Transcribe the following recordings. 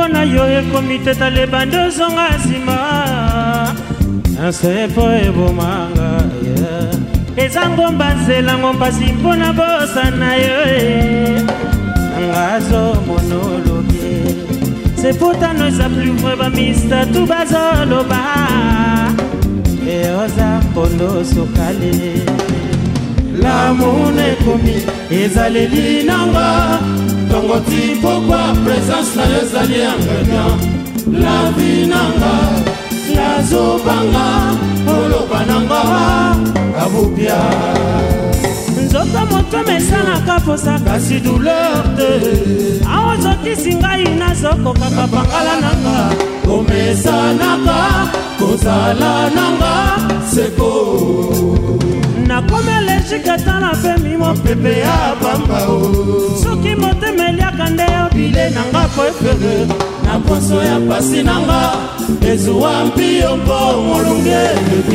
Kombo na yo ekomite talebando zonga sima Ansepo ebomanga Ezango mbanzela ngompasi mpona bosa na yo Ngazo monologue C'est pourtant nous a plus vrai ba mista tu bazolo ba Et oza kondo sokale L'amour n'est commis ezaleli nanga Tongo ti pourquoi présence na yo zali ingrédient La vie nanga La zobanga Oloba nanga Abubia Nzoto moto mesana kaposa kasi douleur te Aozo kisinga ina zoko kaka pangala nanga Komesa nanga Kozala nanga Seko Nakome lejika tana femi mo pepe ya bamba Soki mote meliaka nde yo bile nanga prefere Na ponso ya pasi nanga Ezuwa mpio mpo molunge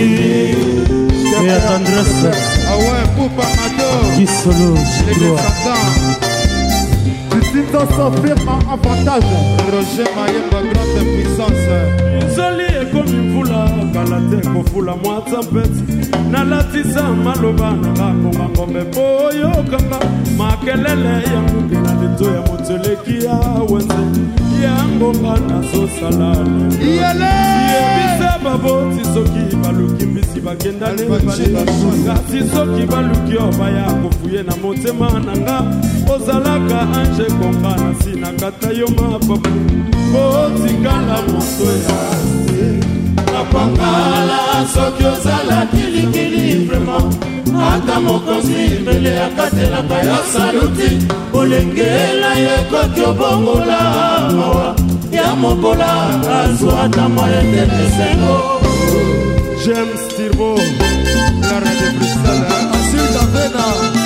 Et tendresse. Ah ouais, Poupa Mado. Qui solo, les descendants. Justin s'affirme en avantage. Roger Mayemba, grande puissance. Zoli est comme une foula, galate kofula moi tempête. Nalatisa maloba nanga ngombe boyo kanga. Makelele ya mukina leto ya motoleki ya wenze. Yango ngana so salale. Yele. Yebisa babo tisoki baluki mbisi bagenda le bale. Tisoki baluki obaya kofuye na motema nanga. Ozalaka anje kongana sina kata yo mapapu. Botikala moto ya Napangala soki ozala kilikili vraiment Ata mokonzi mbele ya katelaka ya saluti Olengela ye koki obongola mawa Ya mokola azwa ata moyen de lesengo James Tirbo La reine de Bruxelles. Ensuite Davena.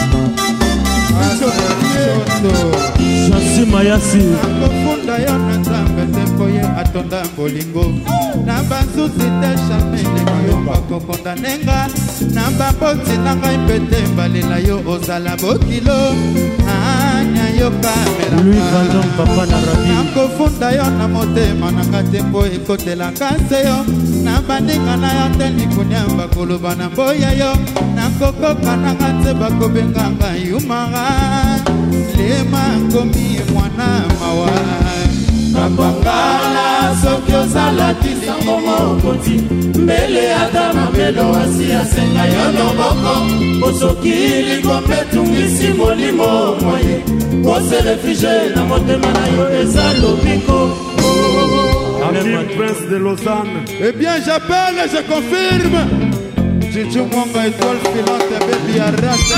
Jansi Mayasi Nakofunda yo na nzambe tempo ye atonda bolingo Na banzuzi te chamele yo bakokonda nenga Na baboti na ngai pete balela yo ozala bokilo Anya yo kamera Louis Vandon papa na rabi Nakofunda yo na motema na nga tempo ekotelaka se yo Na bandinga na yo te likunia bakoloba na boya yo Nakokoka na nga te bakobenganga yumara Lema komi mwana mawa Napangala soki ozala kisango mokoti Mbele ata mabelo asi asenga yo loboko Osoki likombe tungisi molimo moye Kose refugee na motema na yo eza lobiko Ami Prince de Lausanne. Eh bien j'appelle et je confirme Chichu Mwanga étoile filante baby arata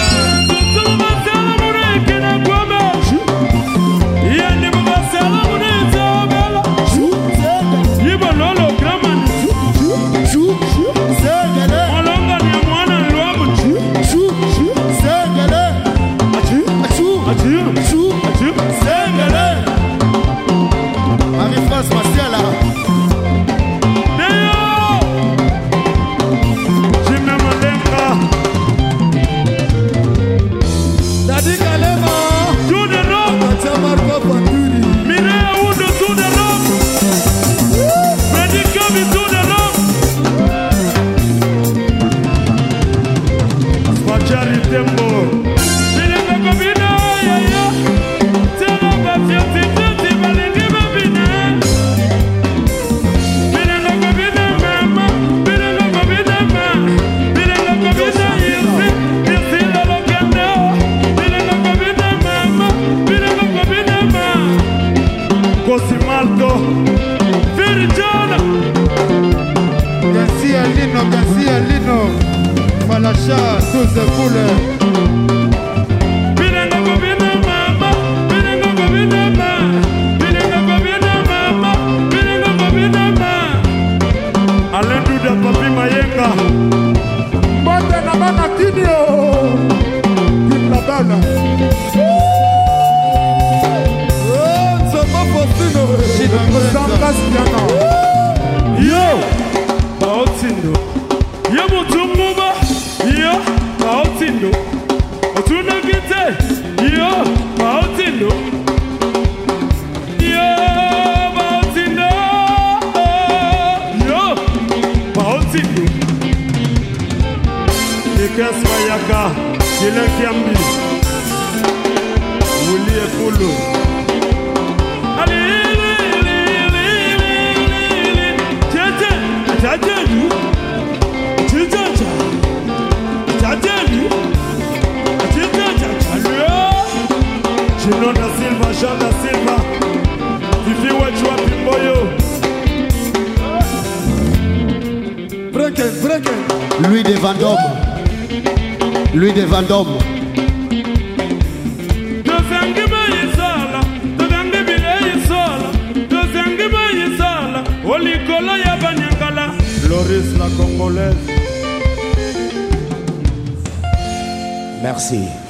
Garcia Lino Malacha, tous les couleurs Alain Douda Papi Mayenga Bande na bana Kinio Kin la bana Oh, c'est pas possible Yo Baotindo Yo Mutumba Yo Baotindo Dylan Kiambi, Willy Ekolo. Chino da Silva, Jean da Silva, Fifi Wachua Pimboyo. Breaking. Louis de Vendôme. Louis de Vendôme. Loris la Congolaise. Merci.